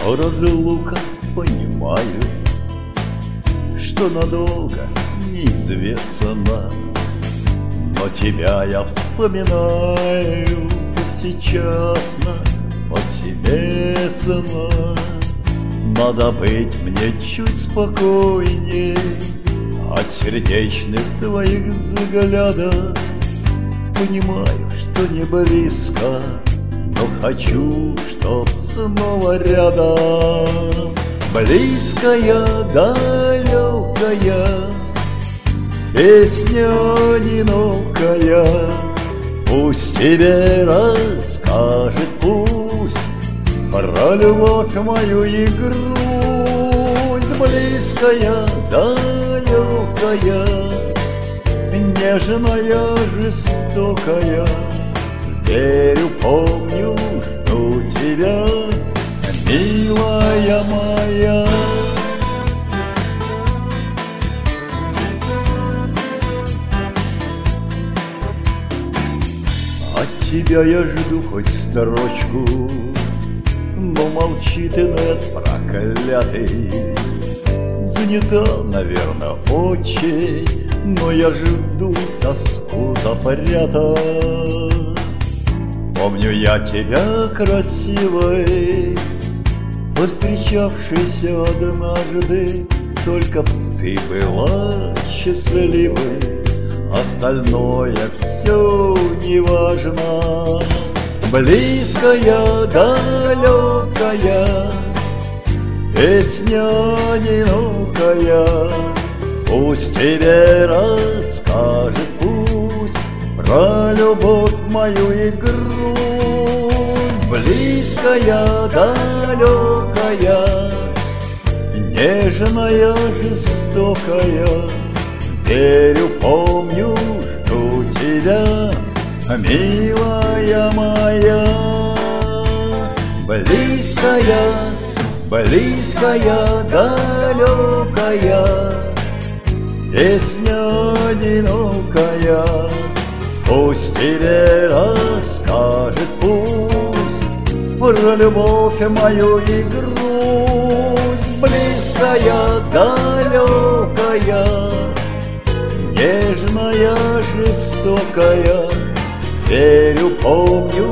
что разлука, понимаю, что надолго неизвестно, но тебя я вспоминаю повсечасно, повсеместно. Надо быть мне чуть спокойней от сердечных твоих взглядов. Понимаю, что не близко, но хочу, чтоб снова рядом. Близкая, далекая песня одинокая, пусть тебе расскажет, пусть про любовь мою и грусть. Близкая, далекая, нежная, жестокая, верю, помню, жду тебя, милая моя. От тебя я жду хоть строчку, но молчит инет проклятый. Занята, наверное, очень, но я жду, тоску запрятав. Помню я тебя красивой, повстречавшейся однажды. Только б ты была счастливой, остальное все неважно. Близкая, далекая песня одинокая, пусть тебе расскажет, пусть про любовь мою и грусть. Близкая, далекая, нежная, жестокая, верю, помню, жду тебя, милая моя. Близкая, близкая, далекая песня одинокая, пусть тебе расскажет, пусть про любовь мою и грусть. Близкая, далекая, нежная, жестокая, верю, помню,